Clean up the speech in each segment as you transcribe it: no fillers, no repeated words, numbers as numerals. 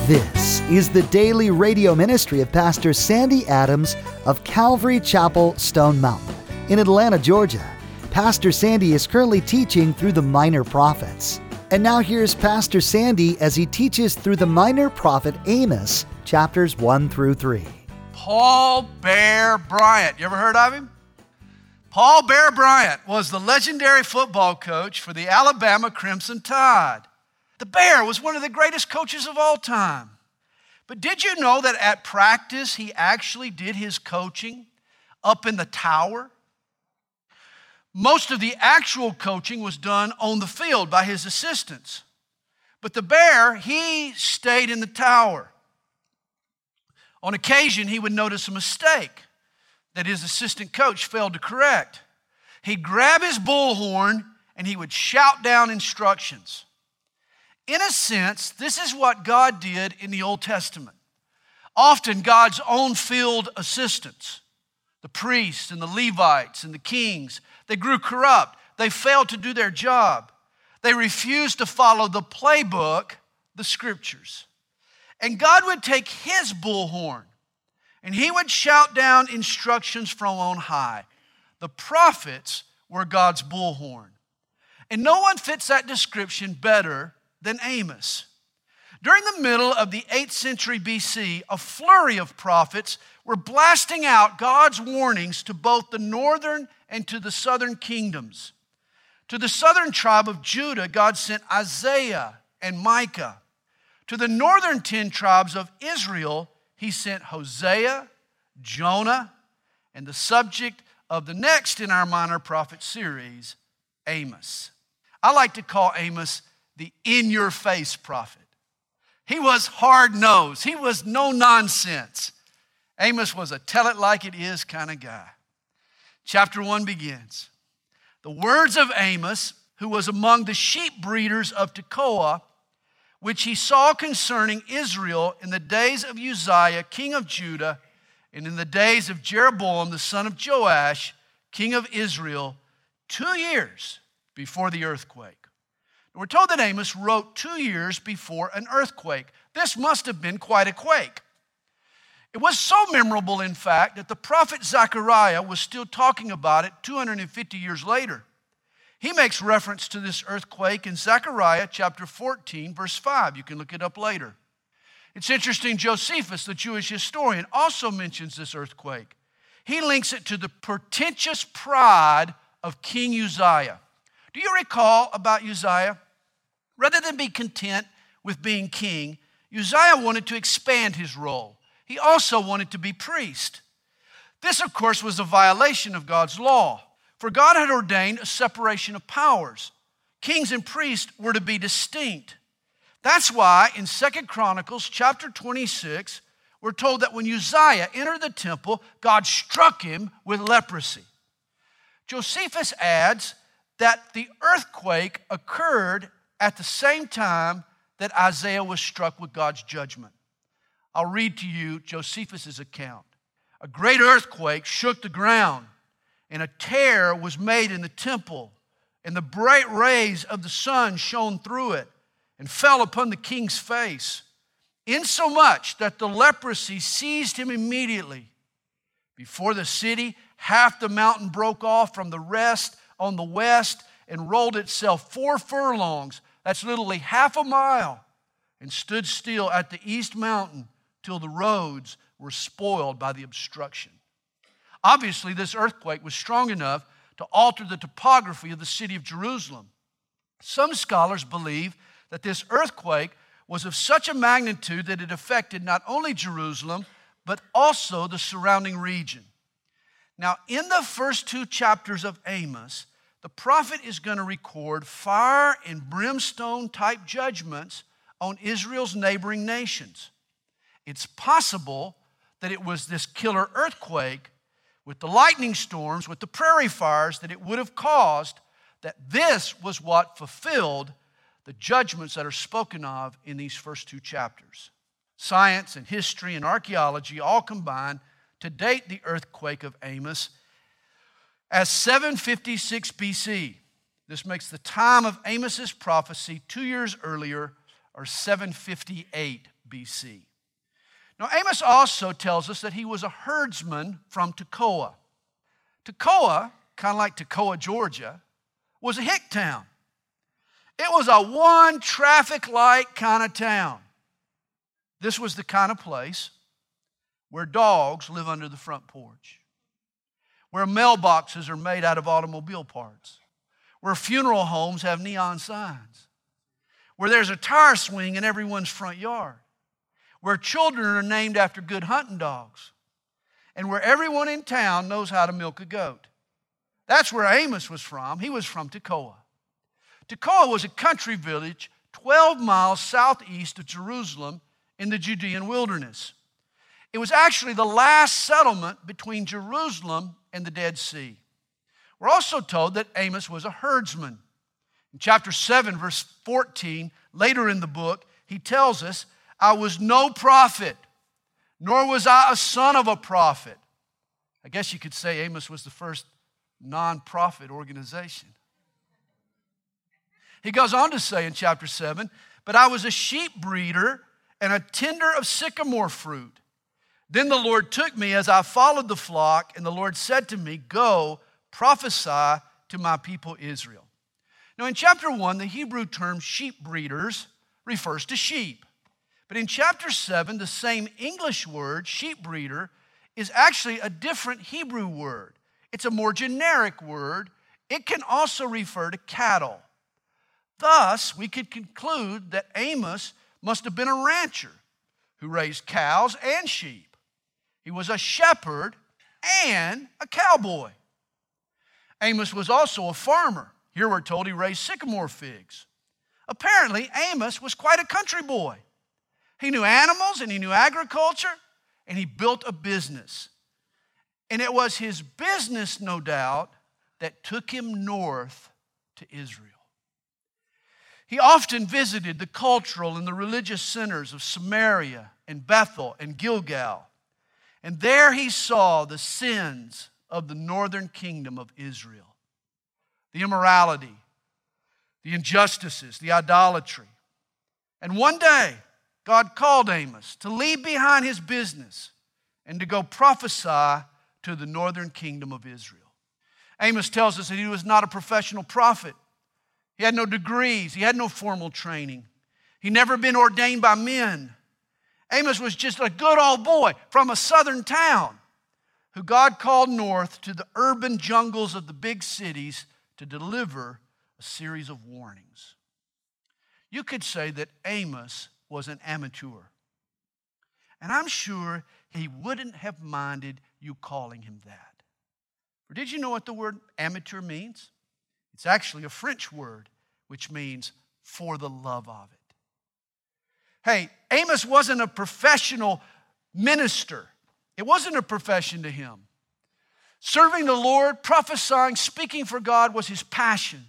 This is the daily radio ministry of Pastor Sandy Adams of Calvary Chapel, Stone Mountain in Atlanta, Georgia. Pastor Sandy is currently teaching through the Minor Prophets. And now here's Pastor Sandy as he teaches through the Minor Prophet Amos, chapters 1 through 3. Paul Bear Bryant. You ever heard of him? Paul Bear Bryant was the legendary football coach for the Alabama Crimson Tide. The Bear was one of the greatest coaches of all time. But did you know that at practice he actually did his coaching up in the tower? Most of the actual coaching was done on the field by his assistants. But the Bear, he stayed in the tower. On occasion, he would notice a mistake that his assistant coach failed to correct. He'd grab his bullhorn and he would shout down instructions. In a sense, this is what God did in the Old Testament. Often God's own field assistants, the priests and the Levites and the kings, they grew corrupt. They failed to do their job. They refused to follow the playbook, the scriptures. And God would take his bullhorn and he would shout down instructions from on high. The prophets were God's bullhorn. And no one fits that description better than Amos. During the middle of the 8th century BC, a flurry of prophets were blasting out God's warnings to both the northern and to the southern kingdoms. To the southern tribe of Judah, God sent Isaiah and Micah. To the northern 10 tribes of Israel, he sent Hosea, Jonah, and the subject of the next in our Minor Prophet series, Amos. I like to call Amos the in-your-face prophet. He was hard-nosed. He was no-nonsense. Amos was a tell-it-like-it-is kind of guy. Chapter 1 begins. The words of Amos, who was among the sheep breeders of Tekoa, which he saw concerning Israel in the days of Uzziah, king of Judah, and in the days of Jeroboam, the son of Joash, king of Israel, 2 years before the earthquake. We're told that Amos wrote 2 years before an earthquake. This must have been quite a quake. It was so memorable, in fact, that the prophet Zechariah was still talking about it 250 years later. He makes reference to this earthquake in Zechariah chapter 14, verse 5. You can look it up later. It's interesting, Josephus, the Jewish historian, also mentions this earthquake. He links it to the portentous pride of King Uzziah. Do you recall about Uzziah? Rather than be content with being king, Uzziah wanted to expand his role. He also wanted to be priest. This, of course, was a violation of God's law, for God had ordained a separation of powers. Kings and priests were to be distinct. That's why in 2 Chronicles chapter 26, we're told that when Uzziah entered the temple, God struck him with leprosy. Josephus adds that the earthquake occurred at the same time that Isaiah was struck with God's judgment. I'll read to you Josephus' account. A great earthquake shook the ground, and a tear was made in the temple, and the bright rays of the sun shone through it and fell upon the king's face, insomuch that the leprosy seized him immediately. Before the city, half the mountain broke off from the rest on the west and rolled itself 4 furlongs, that's literally half a mile, and stood still at the east mountain till the roads were spoiled by the obstruction. Obviously, this earthquake was strong enough to alter the topography of the city of Jerusalem. Some scholars believe that this earthquake was of such a magnitude that it affected not only Jerusalem, but also the surrounding region. Now, in the first 2 chapters of Amos, the prophet is going to record fire and brimstone type judgments on Israel's neighboring nations. It's possible that it was this killer earthquake with the lightning storms, with the prairie fires that it would have caused, that this was what fulfilled the judgments that are spoken of in these first 2 chapters. Science and history and archaeology all combine to date the earthquake of Amos as 756 BC. This makes the time of Amos's prophecy 2 years earlier, or 758 BC. Now, Amos also tells us that he was a herdsman from Tekoa. Tekoa, kind of like Toccoa, Georgia, was a hick town. It was a one traffic light kind of town. This was the kind of place where dogs live under the front porch, where mailboxes are made out of automobile parts, where funeral homes have neon signs, where there's a tire swing in everyone's front yard, where children are named after good hunting dogs, and where everyone in town knows how to milk a goat. That's where Amos was from. He was from Tekoa. Tekoa was a country village 12 miles southeast of Jerusalem in the Judean wilderness. It was actually the last settlement between Jerusalem and the Dead Sea. We're also told that Amos was a herdsman. In chapter 7, verse 14, later in the book, he tells us, I was no prophet, nor was I a son of a prophet. I guess you could say Amos was the first non-profit organization. He goes on to say in chapter 7, but I was a sheep breeder and a tender of sycamore fruit. Then the Lord took me as I followed the flock, and the Lord said to me, go, prophesy to my people Israel. Now in chapter 1, the Hebrew term sheep breeders refers to sheep. But in chapter 7, the same English word, sheep breeder, is actually a different Hebrew word. It's a more generic word. It can also refer to cattle. Thus, we could conclude that Amos must have been a rancher who raised cows and sheep. He was a shepherd and a cowboy. Amos was also a farmer. Here we're told he raised sycamore figs. Apparently, Amos was quite a country boy. He knew animals and he knew agriculture, and he built a business. And it was his business, no doubt, that took him north to Israel. He often visited the cultural and the religious centers of Samaria and Bethel and Gilgal. And there he saw the sins of the northern kingdom of Israel. The immorality, the injustices, the idolatry. And one day, God called Amos to leave behind his business and to go prophesy to the northern kingdom of Israel. Amos tells us that he was not a professional prophet. He had no degrees. He had no formal training. He'd never been ordained by men. Amos was just a good old boy from a southern town who God called north to the urban jungles of the big cities to deliver a series of warnings. You could say that Amos was an amateur. And I'm sure he wouldn't have minded you calling him that. For did you know what the word amateur means? It's actually a French word, which means for the love of it. Hey, Amos wasn't a professional minister. It wasn't a profession to him. Serving the Lord, prophesying, speaking for God was his passion.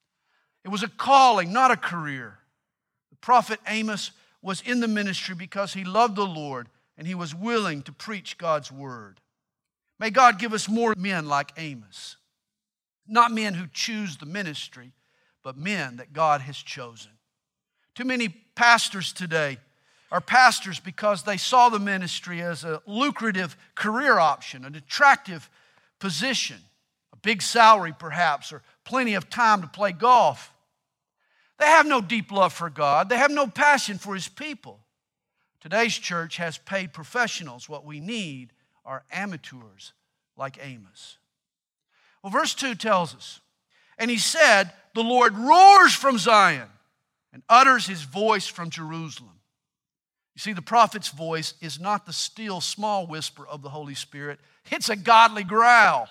It was a calling, not a career. The prophet Amos was in the ministry because he loved the Lord and he was willing to preach God's word. May God give us more men like Amos. Not men who choose the ministry, but men that God has chosen. Too many pastors today are pastors because they saw the ministry as a lucrative career option, an attractive position, a big salary perhaps, or plenty of time to play golf. They have no deep love for God. They have no passion for His people. Today's church has paid professionals. What we need are amateurs like Amos. Well, verse 2 tells us, and he said, the Lord roars from Zion and utters his voice from Jerusalem. You see, the prophet's voice is not the still small whisper of the Holy Spirit. It's a godly growl.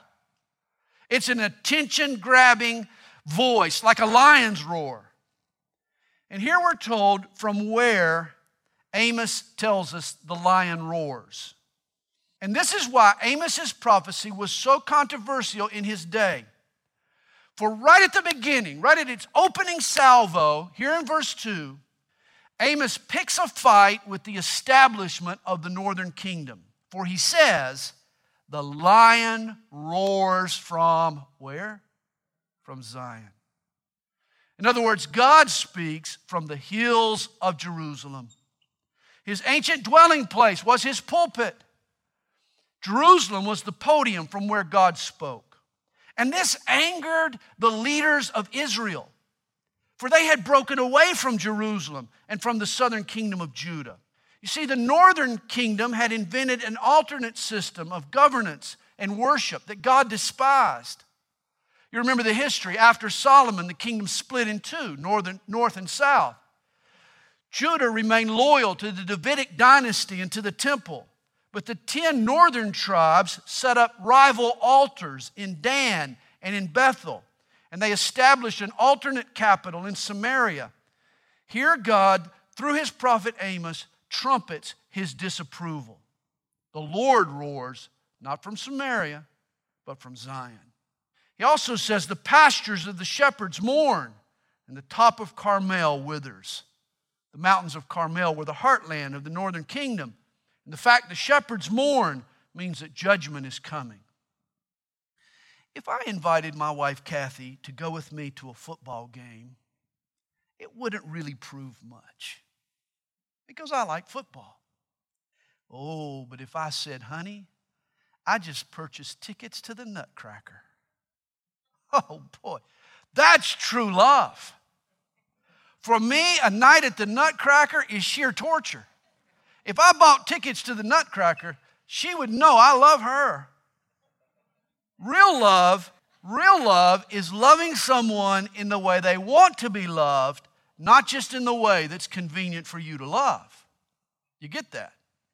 It's an attention-grabbing voice, like a lion's roar. And here we're told from where Amos tells us the lion roars. And this is why Amos's prophecy was so controversial in his day. For right at the beginning, right at its opening salvo, here in verse 2, Amos picks a fight with the establishment of the northern kingdom. For he says, the lion roars from where? From Zion. In other words, God speaks from the hills of Jerusalem. His ancient dwelling place was his pulpit. Jerusalem was the podium from where God spoke. And this angered the leaders of Israel, for they had broken away from Jerusalem and from the southern kingdom of Judah. You see, the northern kingdom had invented an alternate system of governance and worship that God despised. You remember the history. After Solomon, the kingdom split in two, north and south. Judah remained loyal to the Davidic dynasty and to the temple. But the 10 northern tribes set up rival altars in Dan and in Bethel. And they established an alternate capital in Samaria. Here God, through his prophet Amos, trumpets his disapproval. The Lord roars, not from Samaria, but from Zion. He also says the pastures of the shepherds mourn, and the top of Carmel withers. The mountains of Carmel were the heartland of the northern kingdom. And the fact the shepherds mourn means that judgment is coming. If I invited my wife Kathy to go with me to a football game, it wouldn't really prove much because I like football. Oh, but if I said, honey, I just purchased tickets to the Nutcracker. Oh boy, that's true love. For me, a night at the Nutcracker is sheer torture. If I bought tickets to the Nutcracker, she would know I love her. Real love is loving someone in the way they want to be loved, not just in the way that's convenient for you to love. You get that?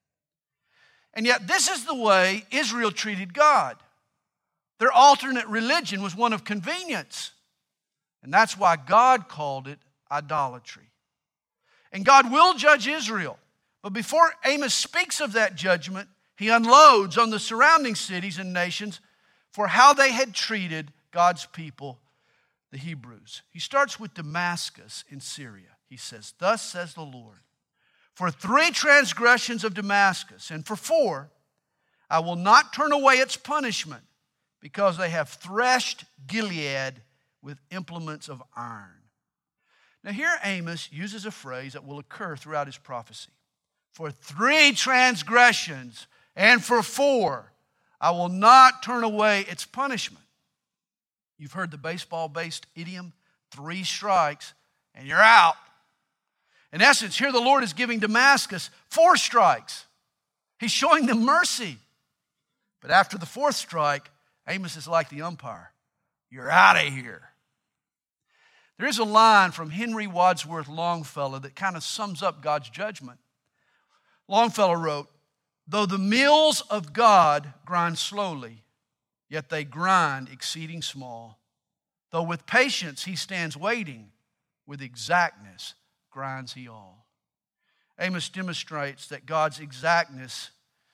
And yet this is the way Israel treated God. Their alternate religion was one of convenience. And that's why God called it idolatry. And God will judge Israel. But before Amos speaks of that judgment, he unloads on the surrounding cities and nations for how they had treated God's people, the Hebrews. He starts with Damascus in Syria. He says, "Thus says the Lord, for 3 transgressions of Damascus, and for 4, I will not turn away its punishment, because they have threshed Gilead with implements of iron." Now here Amos uses a phrase that will occur throughout his prophecy. For 3 transgressions, and for 4, I will not turn away its punishment. You've heard the baseball-based idiom, 3 strikes, and you're out. In essence, here the Lord is giving Damascus 4 strikes. He's showing them mercy. But after the 4th strike, Amos is like the umpire. You're out of here. There is a line from Henry Wadsworth Longfellow that kind of sums up God's judgment. Longfellow wrote, "Though the mills of God grind slowly, yet they grind exceeding small. Though with patience he stands waiting, with exactness grinds he all." Amos demonstrates that God's exactness,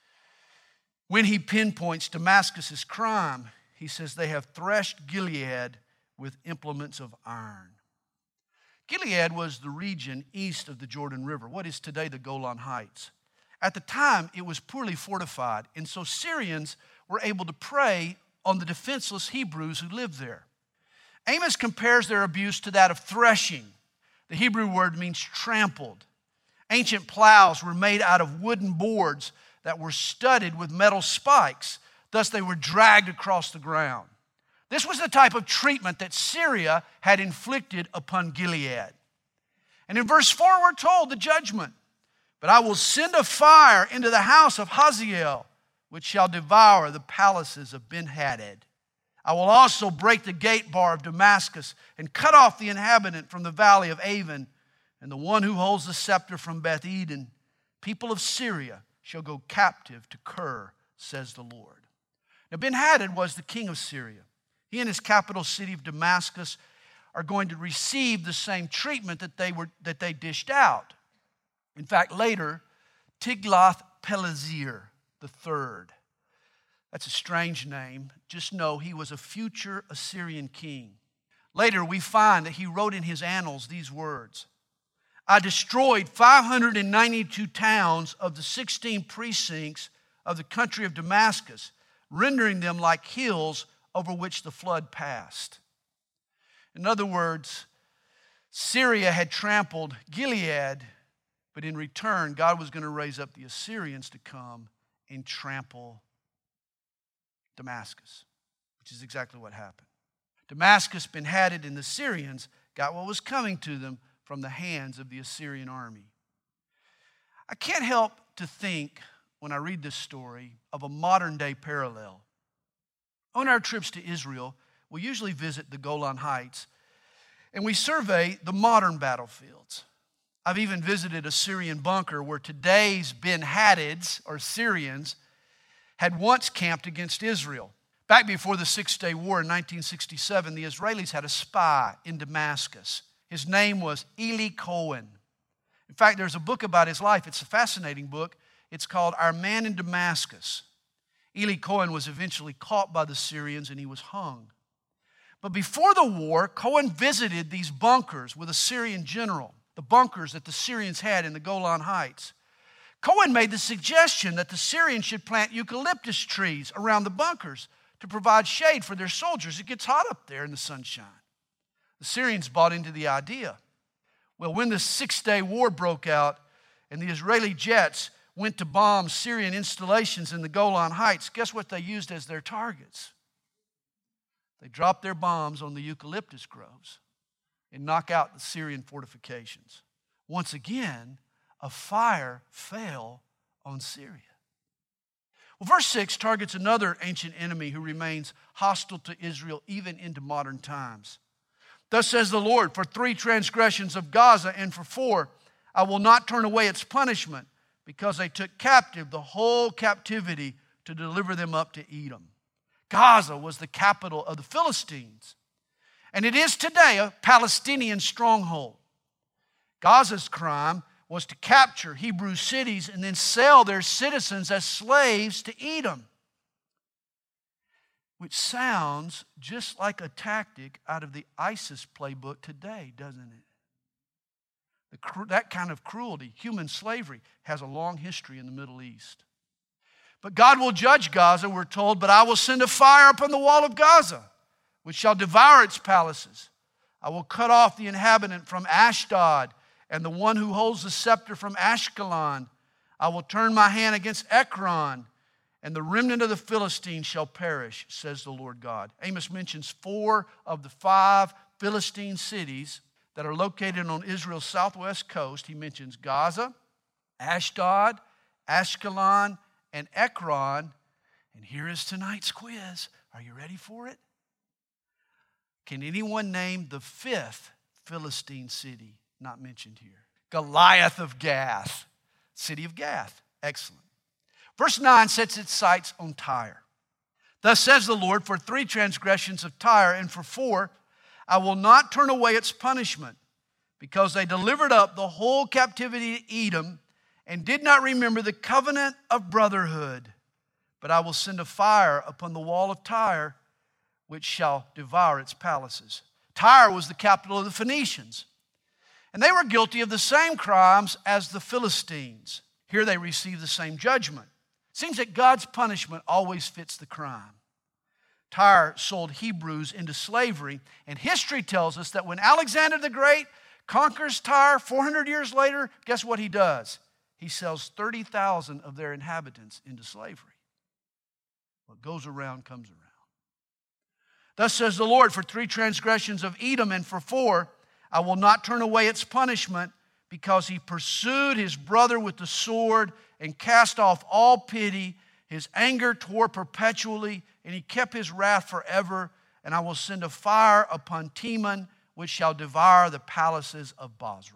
when he pinpoints Damascus' crime, he says they have threshed Gilead with implements of iron. Gilead was the region east of the Jordan River, what is today the Golan Heights. At the time, it was poorly fortified, and so Syrians were able to prey on the defenseless Hebrews who lived there. Amos compares their abuse to that of threshing. The Hebrew word means trampled. Ancient plows were made out of wooden boards that were studded with metal spikes. Thus, they were dragged across the ground. This was the type of treatment that Syria had inflicted upon Gilead. And in verse 4, we're told the judgment. "But I will send a fire into the house of Hazael, which shall devour the palaces of Ben-Hadad. I will also break the gate bar of Damascus and cut off the inhabitant from the valley of Avon, and the one who holds the scepter from Beth Eden. People of Syria shall go captive to Kir, says the Lord." Now Ben-Hadad was the king of Syria. He and his capital city of Damascus are going to receive the same treatment that they dished out. In fact, later, Tiglath-Pileser III. That's a strange name. Just know he was a future Assyrian king. Later, we find that he wrote in his annals these words: "I destroyed 592 towns of the 16 precincts of the country of Damascus, rendering them like hills over which the flood passed." In other words, Syria had trampled Gilead But in return, God was going to raise up the Assyrians to come and trample Damascus, which is exactly what happened. Damascus Ben-Hadad and the Syrians got what was coming to them from the hands of the Assyrian army. I can't help to think, when I read this story, of a modern-day parallel. On our trips to Israel, we usually visit the Golan Heights, and we survey the modern battlefields. I've even visited a Syrian bunker where today's Ben-Hadads, or Syrians, had once camped against Israel. Back before the Six-Day War in 1967, the Israelis had a spy in Damascus. His name was Eli Cohen. In fact, there's a book about his life. It's a fascinating book. It's called Our Man in Damascus. Eli Cohen was eventually caught by the Syrians and he was hung. But before the war, Cohen visited these bunkers with a Syrian general, the bunkers that the Syrians had in the Golan Heights. Cohen made the suggestion that the Syrians should plant eucalyptus trees around the bunkers to provide shade for their soldiers. It gets hot up there in the sunshine. The Syrians bought into the idea. Well, when the Six-Day War broke out and the Israeli jets went to bomb Syrian installations in the Golan Heights, guess what they used as their targets? They dropped their bombs on the eucalyptus groves and knocked out the Syrian fortifications. Once again, a fire fell on Syria. Well, verse 6 targets another ancient enemy who remains hostile to Israel even into modern times. Thus says the Lord, for 3 transgressions of Gaza and for 4, I will not turn away its punishment, because they took captive the whole captivity to deliver them up to Edom. Gaza was the capital of the Philistines, and it is today a Palestinian stronghold. Gaza's crime was to capture Hebrew cities and then sell their citizens as slaves to Edom, which sounds just like a tactic out of the ISIS playbook today, doesn't it? That kind of cruelty, human slavery, has a long history in the Middle East. But God will judge Gaza, we're told, but I will send a fire upon the wall of Gaza, which shall devour its palaces. I will cut off the inhabitant from Ashdod, and the one who holds the scepter from Ashkelon. I will turn my hand against Ekron, and the remnant of the Philistines shall perish, says the Lord God. Amos mentions 4 of the 5 Philistine cities that are located on Israel's southwest coast. He mentions Gaza, Ashdod, Ashkelon, and Ekron. And here is tonight's quiz. Are you ready for it? Can anyone name the 5th Philistine city not mentioned here? Goliath of Gath. City of Gath. Excellent. Verse 9 sets its sights on Tyre. Thus says the Lord, for 3 transgressions of Tyre and for 4, I will not turn away its punishment, because they delivered up the whole captivity to Edom and did not remember the covenant of brotherhood. But I will send a fire upon the wall of Tyre, which shall devour its palaces. Tyre was the capital of the Phoenicians, and they were guilty of the same crimes as the Philistines. Here they received the same judgment. It seems that God's punishment always fits the crime. Tyre sold Hebrews into slavery, and history tells us that when Alexander the Great conquers Tyre 400 years later, guess what he does? He sells 30,000 of their inhabitants into slavery. What goes around comes around. Thus says the Lord, for 3 transgressions of Edom and for 4, I will not turn away its punishment, because he pursued his brother with the sword and cast off all pity. His anger tore perpetually, and he kept his wrath forever. And I will send a fire upon Teman, which shall devour the palaces of Bozrah.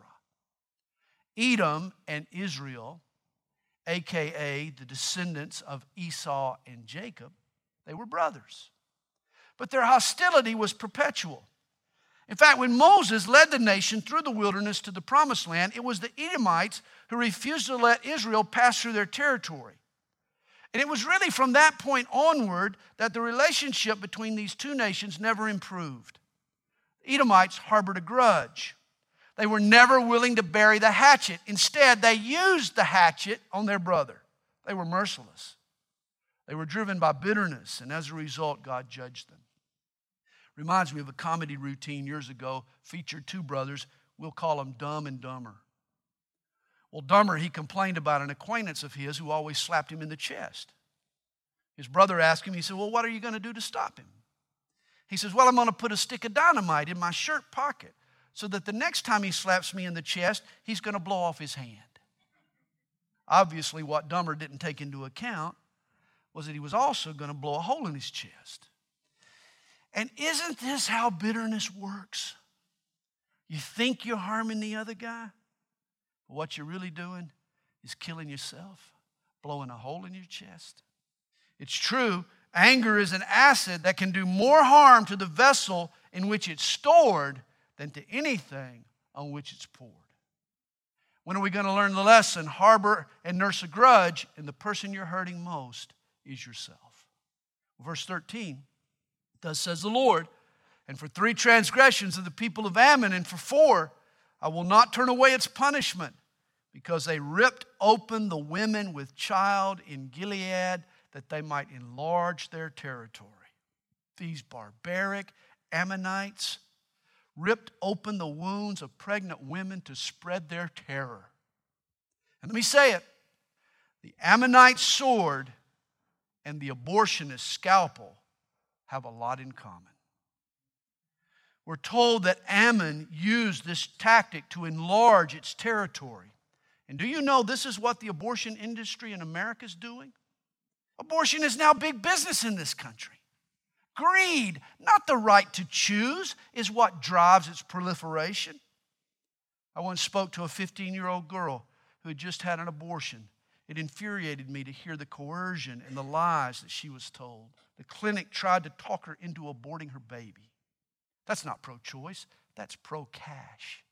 Edom and Israel, a.k.a. the descendants of Esau and Jacob, they were brothers. But their hostility was perpetual. In fact, when Moses led the nation through the wilderness to the promised land, it was the Edomites who refused to let Israel pass through their territory. And it was really from that point onward that the relationship between these 2 nations never improved. The Edomites harbored a grudge. They were never willing to bury the hatchet. Instead, they used the hatchet on their brother. They were merciless. They were driven by bitterness, and as a result, God judged them. Reminds me of a comedy routine years ago, featured 2 brothers. We'll call them Dumb and Dumber. Well, Dummer, he complained about an acquaintance of his who always slapped him in the chest. His brother asked him, he said, well, what are you going to do to stop him? He says, well, I'm going to put a stick of dynamite in my shirt pocket so that the next time he slaps me in the chest, he's going to blow off his hand. Obviously, what Dummer didn't take into account was that he was also going to blow a hole in his chest. And isn't this how bitterness works? You think you're harming the other guy, but what you're really doing is killing yourself, blowing a hole in your chest. It's true, anger is an acid that can do more harm to the vessel in which it's stored than to anything on which it's poured. When are we going to learn the lesson? Harbor and nurse a grudge, and the person you're hurting most is yourself. Verse 13, thus says the Lord, and for 3 transgressions of the people of Ammon, and for 4, I will not turn away its punishment, because they ripped open the women with child in Gilead, that they might enlarge their territory. These barbaric Ammonites ripped open the wounds of pregnant women to spread their terror. And let me say it, the Ammonite sword and the abortionist scalpel have a lot in common. We're told that Ammon used this tactic to enlarge its territory. And do you know this is what the abortion industry in America is doing? Abortion is now big business in this country. Greed, not the right to choose, is what drives its proliferation. I once spoke to a 15-year-old girl who had just had an abortion. It infuriated me to hear the coercion and the lies that she was told. The clinic tried to talk her into aborting her baby. That's not pro-choice, that's pro-cash.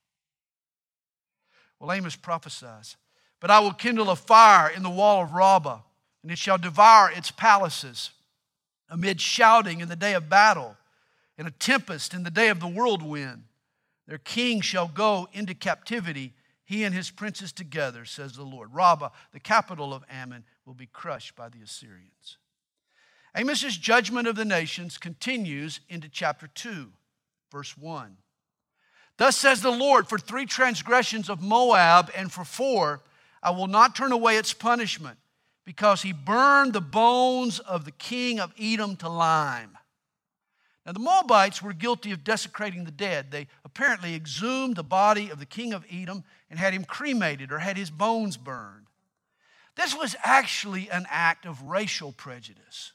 Well, Amos prophesies, but I will kindle a fire in the wall of Rabbah, and it shall devour its palaces. Amid shouting in the day of battle, and a tempest in the day of the whirlwind, their king shall go into captivity, he and his princes together, says the Lord. Rabbah, the capital of Ammon, will be crushed by the Assyrians. Amos's judgment of the nations continues into chapter 2, verse 1. Thus says the Lord, for 3 transgressions of Moab, and for 4, I will not turn away its punishment, because he burned the bones of the king of Edom to lime. Now, the Moabites were guilty of desecrating the dead. They apparently exhumed the body of the king of Edom and had him cremated or had his bones burned. This was actually an act of racial prejudice.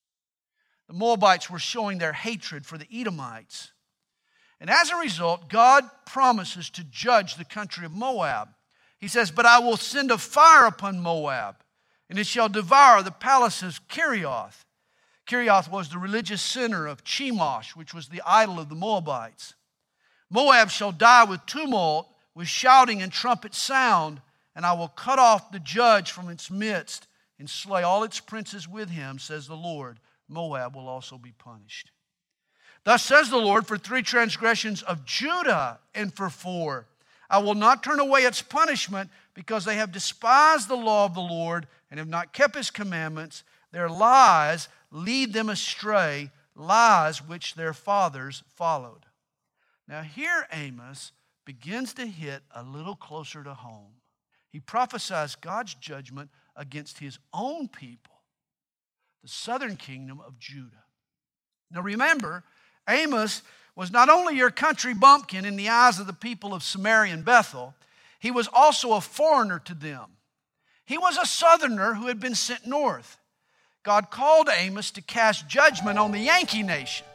The Moabites were showing their hatred for the Edomites. And as a result, God promises to judge the country of Moab. He says, but I will send a fire upon Moab, and it shall devour the palaces of Kerioth. Kerioth was the religious center of Chemosh, which was the idol of the Moabites. Moab shall die with tumult, with shouting and trumpet sound, and I will cut off the judge from its midst and slay all its princes with him, says the Lord. Moab will also be punished. Thus says the Lord, for 3 transgressions of Judah, and for 4, I will not turn away its punishment, because they have despised the law of the Lord and have not kept his commandments. Their lies lead them astray, lies which their fathers followed. Now here Amos begins to hit a little closer to home. He prophesies God's judgment against his own people, the southern kingdom of Judah. Now remember, Amos was not only your country bumpkin in the eyes of the people of Samaria and Bethel, he was also a foreigner to them. He was a southerner who had been sent north. God called Amos to cast judgment on the Yankee nation.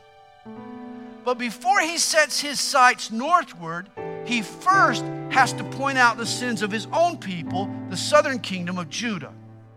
But before he sets his sights northward, he first has to point out the sins of his own people, the southern kingdom of Judah.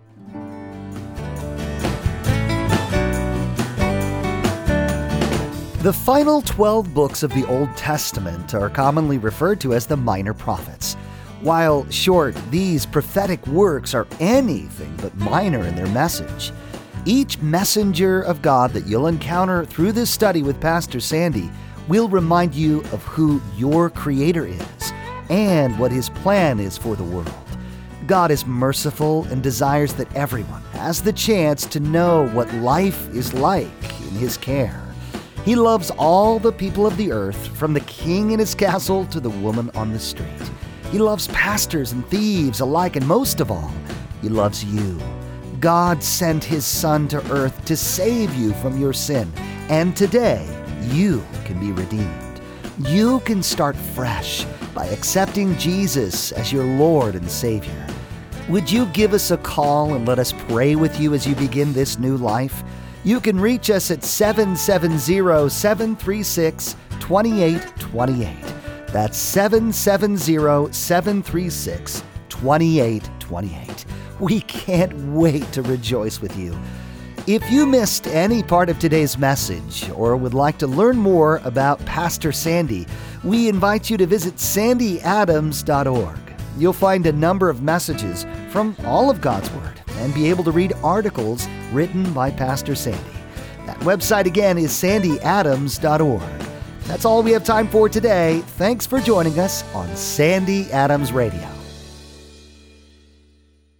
The final 12 books of the Old Testament are commonly referred to as the Minor Prophets. While short, these prophetic works are anything but minor in their message. Each messenger of God that you'll encounter through this study with Pastor Sandy will remind you of who your Creator is and what His plan is for the world. God is merciful and desires that everyone has the chance to know what life is like in His care. He loves all the people of the earth, from the king in his castle to the woman on the street. He loves pastors and thieves alike, and most of all, He loves you. God sent His Son to earth to save you from your sin, and today you can be redeemed. You can start fresh by accepting Jesus as your Lord and Savior. Would you give us a call and let us pray with you as you begin this new life? You can reach us at 770-736-2828. That's 770-736-2828. We can't wait to rejoice with you. If you missed any part of today's message or would like to learn more about Pastor Sandy, we invite you to visit sandyadams.org. You'll find a number of messages from all of God's Word and be able to read articles written by Pastor Sandy. That website again is sandyadams.org. That's all we have time for today. Thanks for joining us on Sandy Adams Radio.